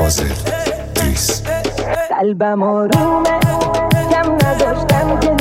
فاضل دریس. قلبم آرومه کم نداشتم که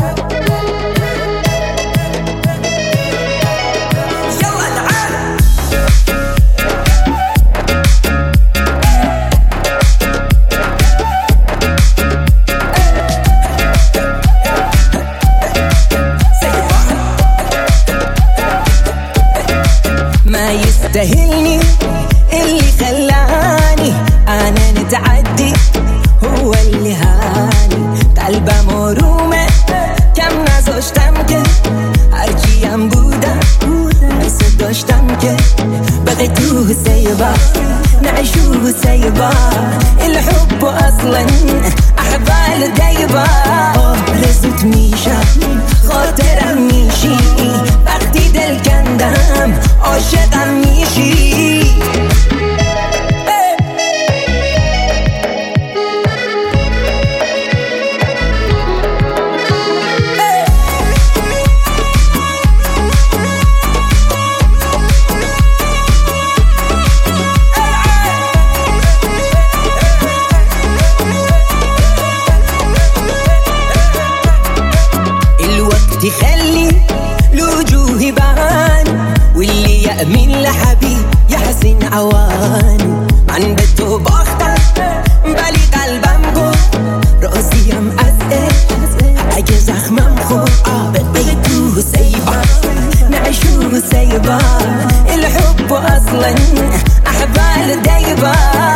ما يستاهلني اللي خلاني انا نتعدي هو اللي هاني. قلبم مرومه کم نذاشتم که هرچی هم بودم مثل داشتم که بغيتوه سيبا نعيشوه سيبا. الحب اصلا احبال دايبا رزت میشه خاطرم میشی وقتی دل کندم عاشقم میشی. تخلي الوجوه بان واللي يأمن لحبيب يحسن عوان. عن بده بختر بالي قلبم گفت راسیم اگه زخمم خورد بقيتوه سيبا نعيشوه سيبا. الحب اصلا احبال دايبا